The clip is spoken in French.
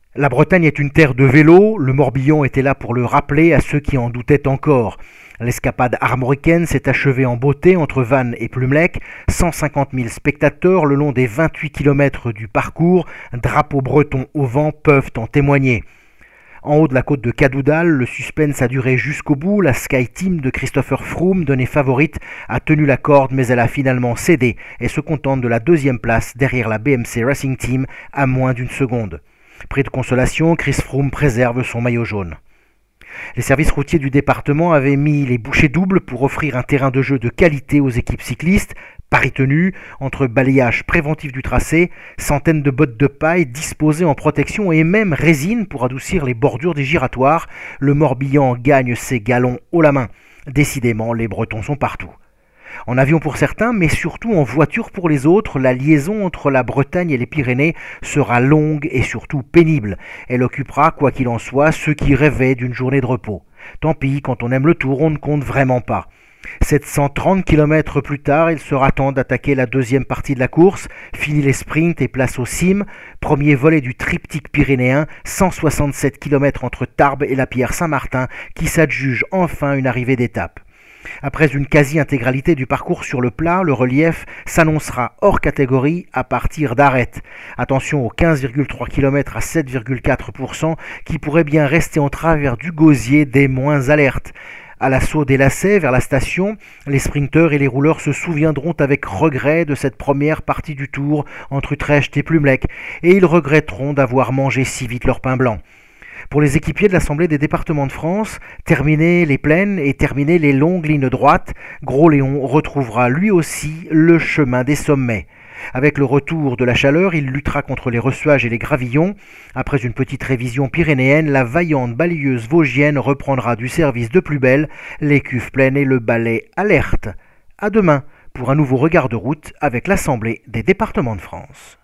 La Bretagne est une terre de vélo, le Morbihan était là pour le rappeler à ceux qui en doutaient encore. L'escapade armoricaine s'est achevée en beauté entre Vannes et Plumelec, 150 000 spectateurs le long des 28 km du parcours, drapeau breton au vent peuvent en témoigner. En haut de la côte de Cadoudal, le suspense a duré jusqu'au bout, la Sky Team de Christopher Froome, donnée favorite, a tenu la corde mais elle a finalement cédé et se contente de la deuxième place derrière la BMC Racing Team à moins d'une seconde. Pris de consolation, Chris Froome préserve son maillot jaune. Les services routiers du département avaient mis les bouchées doubles pour offrir un terrain de jeu de qualité aux équipes cyclistes. Paris tenu, entre balayage préventif du tracé, centaines de bottes de paille disposées en protection et même résine pour adoucir les bordures des giratoires, le Morbihan gagne ses galons haut la main. Décidément, les Bretons sont partout. En avion pour certains, mais surtout en voiture pour les autres, la liaison entre la Bretagne et les Pyrénées sera longue et surtout pénible. Elle occupera, quoi qu'il en soit, ceux qui rêvaient d'une journée de repos. Tant pis, quand on aime le Tour, on ne compte vraiment pas. 730 km plus tard, il sera temps d'attaquer la deuxième partie de la course. Fini les sprints et place au cime. Premier volet du triptyque pyrénéen, 167 km entre Tarbes et la Pierre Saint-Martin, qui s'adjuge enfin une arrivée d'étape. Après une quasi-intégralité du parcours sur le plat, le relief s'annoncera hors catégorie à partir d'Arrête. Attention aux 15,3 km à 7,4% qui pourraient bien rester en travers du gosier des moins alertes. À l'assaut des lacets vers la station, les sprinteurs et les rouleurs se souviendront avec regret de cette première partie du Tour entre Utrecht et Plumelec et ils regretteront d'avoir mangé si vite leur pain blanc. Pour les équipiers de l'Assemblée des départements de France, terminer les plaines et terminer les longues lignes droites, Gros Léon retrouvera lui aussi le chemin des sommets. Avec le retour de la chaleur, il luttera contre les reçuages et les gravillons. Après une petite révision pyrénéenne, la vaillante balayeuse vosgienne reprendra du service de plus belle, les cuves pleines et le balai alerte. À demain pour un nouveau regard de route avec l'Assemblée des départements de France.